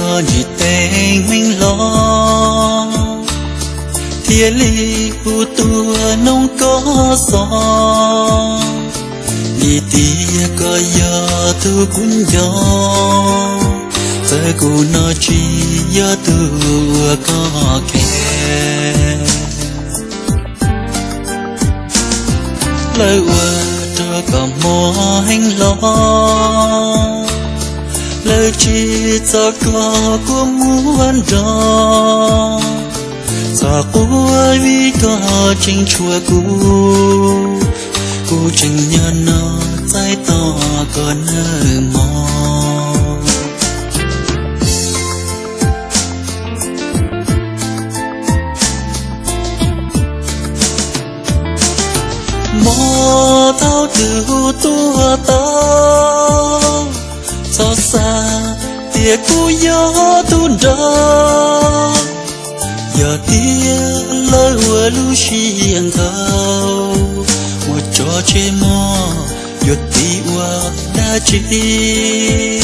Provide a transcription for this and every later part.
cho nhị tên mình lo thiên lý u tua nông có gió nhị tia có gió thu cũng gió giờ cô nói chi gió tu có kẻ lời cho cả mùa hành lo lời chỉ cho có của muốn đó cho của vì có chính chúa cô chính nhân nó trái to còn nơi mò mò tao từ tua tao cho xa tia cú gió tuôn đó giờ tia lời vừa lu xiên thâu một trò chơi mò giọt tí qua đã chỉ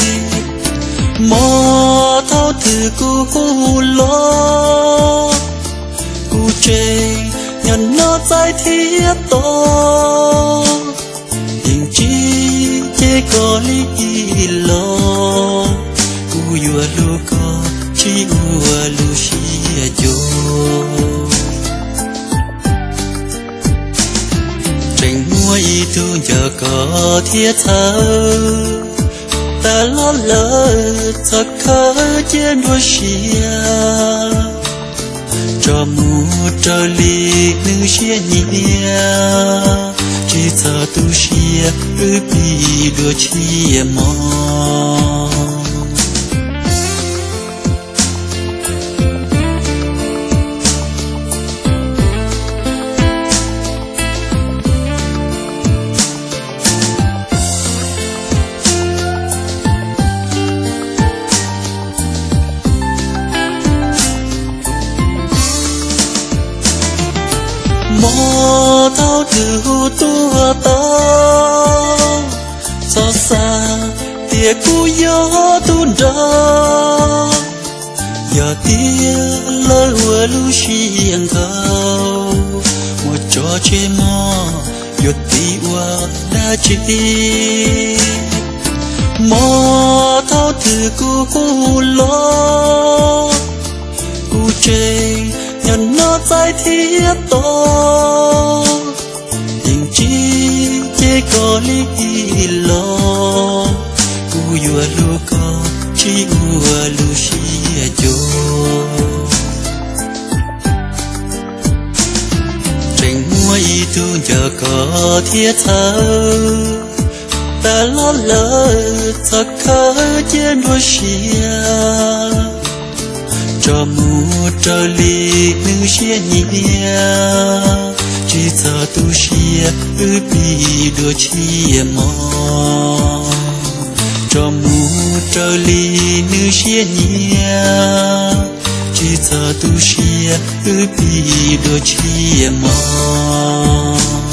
mò tao từ cú lo cú chơi nhận nó trái thiết to tình chi chế có lý lo cú vừa lu có chi vừa lu xia cho tranh mua y tu giờ có thiết thơ ta lo lỡ thật khờ trên đôi xia cho mu cho ly nữ xia nhia chỉ sợ tu xia ư bị đua chia mò mò tao từ tua tao cho xa tia cú gió tuôn đó giờ tia lời vừa lu xiên thâu một trò chơi mò giọt tí qua đã chỉ mò tao từ cú lo cú chơi nhận nó trái thiết to tình chi chế có lý lo cú vừa lu có chi vừa lu xia cho tranh mua y tu giờ có thiết thơ ta lo lỡ thật khờ trên đôi xia cho mu cho ly nữ xia nhia chỉ sợ tu xia ư bị đua chia mò cho mu cho ly nữ xia nhia chỉ sợ tu xia ư bị đua chia mò